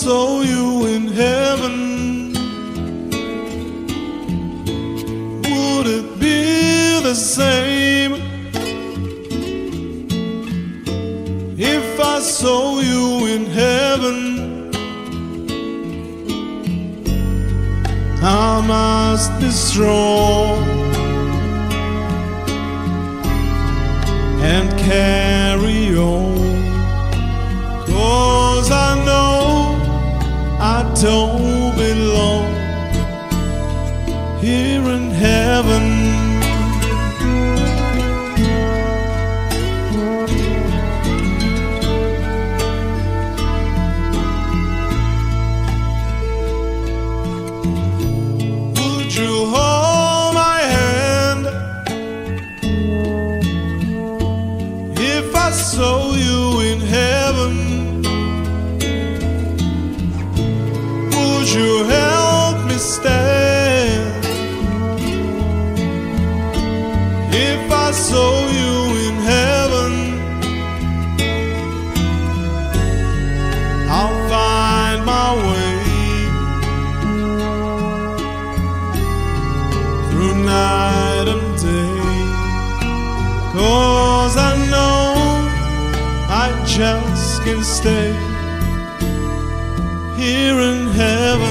saw you in heaven, would it be the same if I saw you in heaven? I must be strong and carry on, 'cause I know I don't belong here in heaven. Would you hold my hand if I saw you in heaven? Would you help me stand if I saw you in heaven? I'll find my way through night and day, 'cause I know I just can't stay here in heaven.